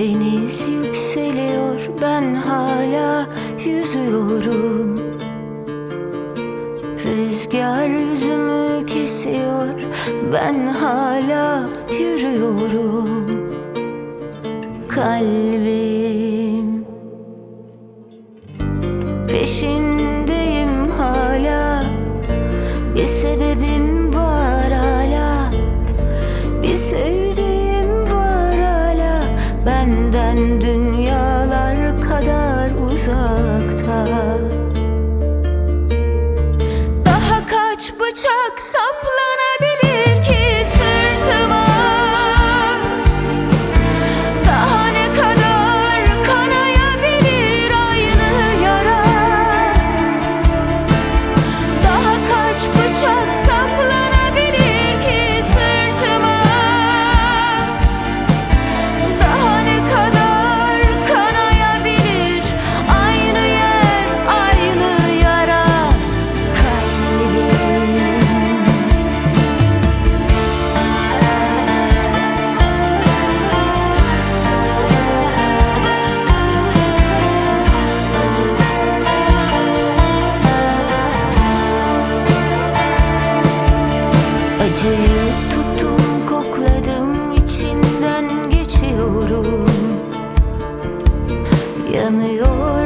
Deniz yükseliyor, ben hala yüzüyorum. Rüzgar yüzümü kesiyor, ben hala yürüyorum. Kalbim peşindeyim hala, bir sebebim var hala, bir sevdiğim var hala, benden dünyalar kadar uzakta. Daha kaç bıçak saplanabilir ki sırtıma? Daha ne kadar kanayabilir aynı yara? Daha kaç bıçak saplanabilir ki sırtıma? Daha ne kadar kanayabilir aynı yer, aynı yara? Kalbim acıyı tuttum, kokladım, içinden geçiyorum. Yanıyor